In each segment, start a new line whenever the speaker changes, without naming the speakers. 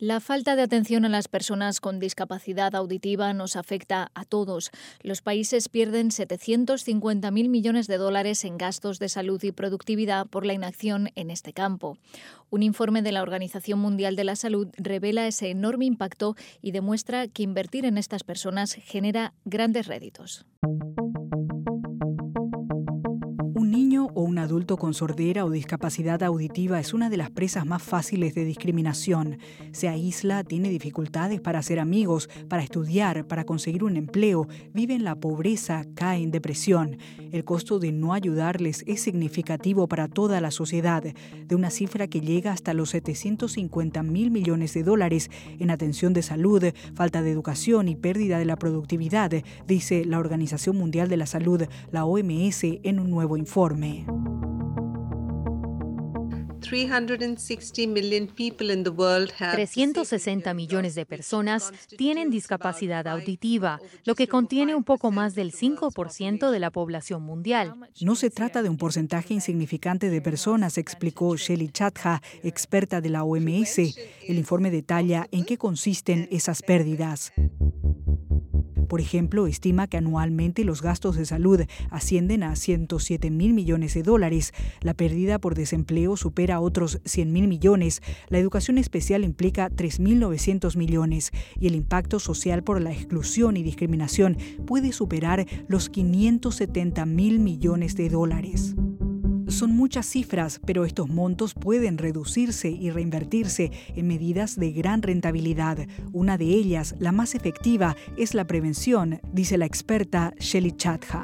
La falta de atención a las personas con discapacidad auditiva nos afecta a todos. Los países pierden 750.000 millones de dólares en gastos de salud y productividad por la inacción en este campo. Un informe de la Organización Mundial de la Salud revela ese enorme impacto y demuestra que invertir en estas personas genera grandes réditos.
Un niño o un adulto con sordera o discapacidad auditiva es una de las presas más fáciles de discriminación. Se aísla, tiene dificultades para hacer amigos, para estudiar, para conseguir un empleo, vive en la pobreza, cae en depresión. El costo de no ayudarles es significativo para toda la sociedad, de una cifra que llega hasta los 750.000 millones de dólares en atención de salud, falta de educación y pérdida de la productividad, dice la Organización Mundial de la Salud, la OMS, en un nuevo informe.
360 millones de personas tienen discapacidad auditiva, lo que contiene un poco más del 5% de la población mundial.
No se trata de un porcentaje insignificante de personas, explicó Shelly Chadha, experta de la OMS. El informe detalla en qué consisten esas pérdidas. Por ejemplo, estima que anualmente los gastos de salud ascienden a 107.000 millones de dólares. La pérdida por desempleo supera otros 100.000 millones. La educación especial implica 3.900 millones. Y el impacto social por la exclusión y discriminación puede superar los 570.000 millones de dólares. Son muchas cifras, pero estos montos pueden reducirse y reinvertirse en medidas de gran rentabilidad. Una de ellas, la más efectiva, es la prevención, dice la experta Shelly Chadha.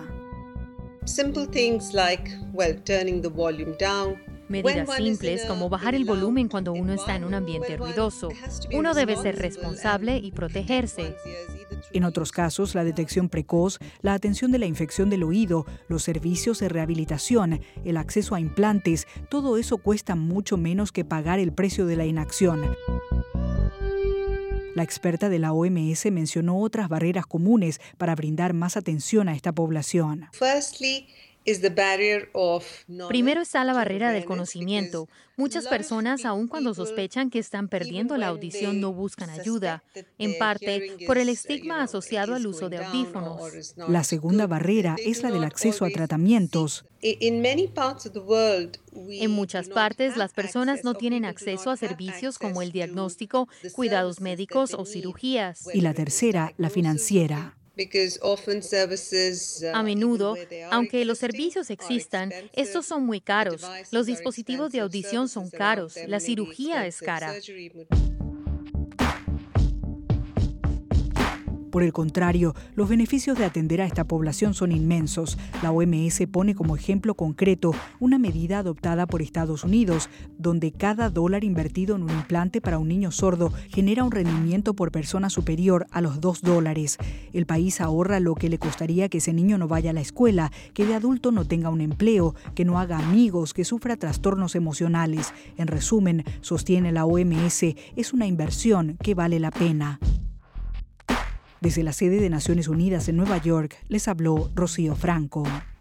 Medidas simples como bajar el volumen cuando uno está en un ambiente ruidoso. Uno debe ser responsable y protegerse.
En otros casos, la detección precoz, la atención de la infección del oído, los servicios de rehabilitación, el acceso a implantes, todo eso cuesta mucho menos que pagar el precio de la inacción. La experta de la OMS mencionó otras barreras comunes para brindar más atención a esta población.
Primero está la barrera del conocimiento. Muchas personas, aun cuando sospechan que están perdiendo la audición, no buscan ayuda, en parte por el estigma asociado al uso de audífonos.
La segunda barrera es la del acceso a tratamientos.
En muchas partes, las personas no tienen acceso a servicios como el diagnóstico, cuidados médicos o cirugías.
Y la tercera, la financiera.
A menudo, aunque los servicios existan, estos son muy caros. Los dispositivos de audición son caros. La cirugía es cara.
Por el contrario, los beneficios de atender a esta población son inmensos. La OMS pone como ejemplo concreto una medida adoptada por Estados Unidos, donde cada dólar invertido en un implante para un niño sordo genera un rendimiento por persona superior a los $2. El país ahorra lo que le costaría que ese niño no vaya a la escuela, que de adulto no tenga un empleo, que no haga amigos, que sufra trastornos emocionales. En resumen, sostiene la OMS, es una inversión que vale la pena. Desde la sede de Naciones Unidas en Nueva York, les habló Rocío Franco.